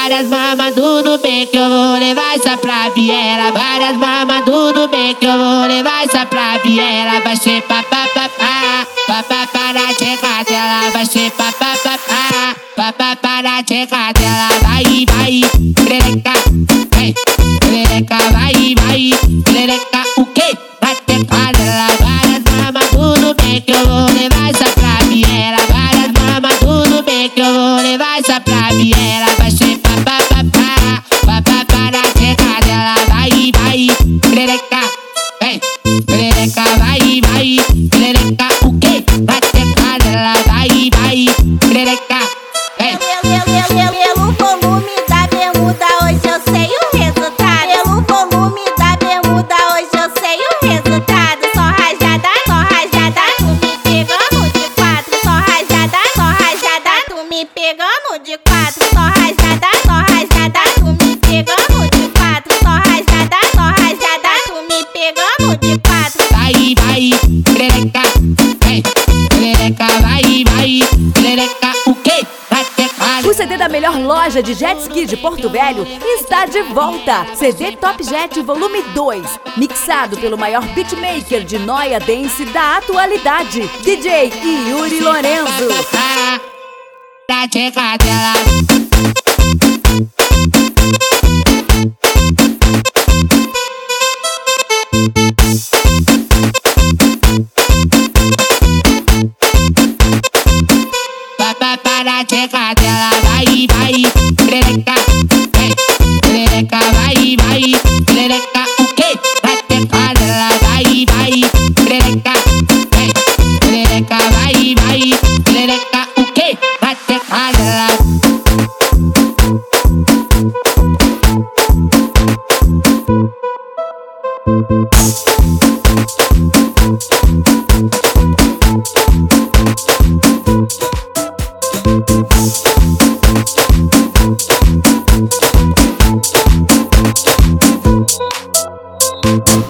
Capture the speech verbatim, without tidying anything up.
várias mamas tudo bem que eu vou levar essa pra Viela. Várias mamas tudo bem que eu vou levar essa pra Viela. Vai ser papapá, papapá na tcheca dela. Vai ser papapá, papapá na tcheca dela. Vai, vai, perereca, vai, perereca, vai, vai, perereca, o quê? Na tcheca dela. Várias mamas tudo bem que eu vou levar essa pra Viela. Várias mamas tudo bem que eu vou levar essa pra Viela. Vai ser papapá, papapá na tcheca dela. Vai, vai, perereca, vai, perereca, vai, vai, perereca, o quê? Na tcheca dela. Vai, vai, perereca, vai. Pelo volume da bermuda hoje eu sei o resultado. Pelo volume da bermuda hoje eu sei o resultado. Só rajada, só rajada, tu me pegando de quatro. Só rajada, só rajada, tu me pegando de quatro. Só rajada, só rajada, tu me pegando de quatro. Só rajada, só rajada, tu me pegando de quatro. Vai, vai, perereca, vai, perereca, vai, vai, perereca, o quê? Na tcheca. O C D da melhor loja de jet ski de Porto Velho está de volta. C D Top Jet Volume dois, mixado pelo maior beatmaker de Noia Dance da atualidade, D J Yuri Lorenzo. Na tcheca dela. Papapá na tcheca dela. Vai, vai, perereca, vai, perereca, vai, vai, perereca, o quê? Na tcheca dela. Vai, vai, perereca, vai, perereca, vai, vai, perereca, o quê? Na tcheca dela.